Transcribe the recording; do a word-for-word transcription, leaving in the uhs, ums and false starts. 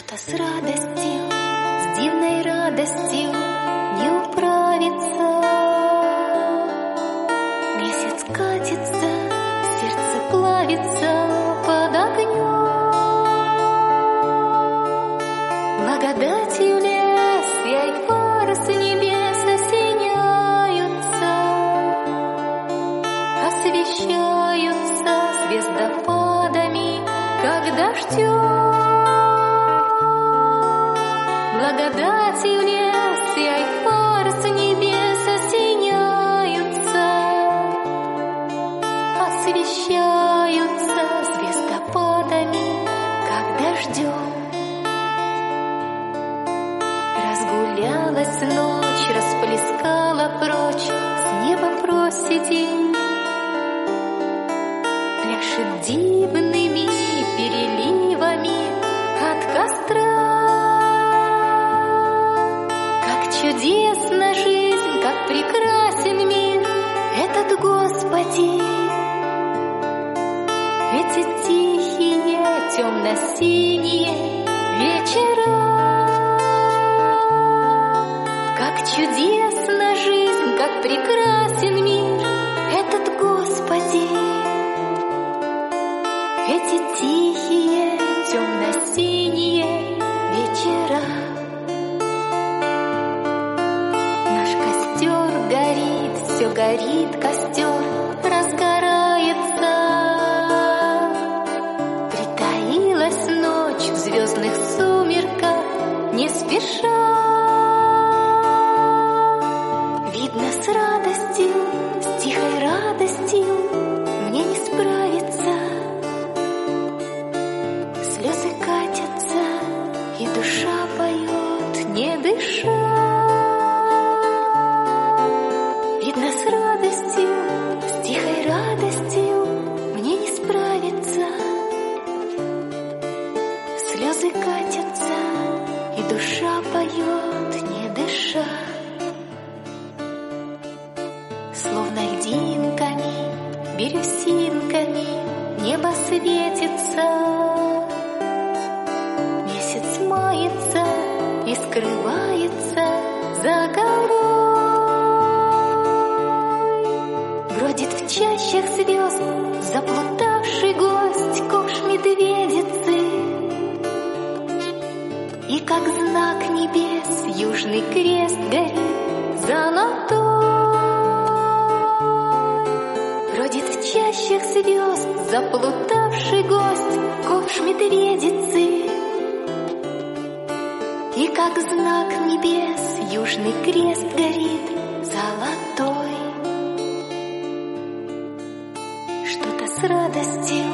Что-то с радостью, с дивной радостью не управится. Месяц катится, сердце плавится под огнем. Благодатью лес и айфар с небес осеняются, освещаются звездопадами, как дождем. Благодатью лес и айфар с небес осеняются, освещаются звездопадами, как дождем. Разгулялась ночь, расплескала прочь с неба проседень, пляшет дивными переливами от костра. Чудесна жизнь, как прекрасен мир этот, Господи. Эти тихие, темно-синие вечера. Как чудесна жизнь, как прекрасен мир этот, Господи. Эти тихие, темно-синие вечера. Горит, все горит, костер разгорается. Притаилась ночь в звездных сумерках, не спеша. Видно, с радостью, с тихой радостью мне не справиться. Слезы катятся, и душа поет, не дыша. Видно, с радостью, с тихой радостью мне не справиться. Слезы катятся, и душа поет, не дыша. Словно льдинками, бирюсинками небо светится. Месяц мается и скрывается за горой. Бродит в чащах звезд заплутавший гость, ковш медведицы. И как знак небес южный крест горит золотой. Бродит в чащах звезд заплутавший гость, ковш медведицы. И как знак небес южный крест горит золотой. Что-то с радостью,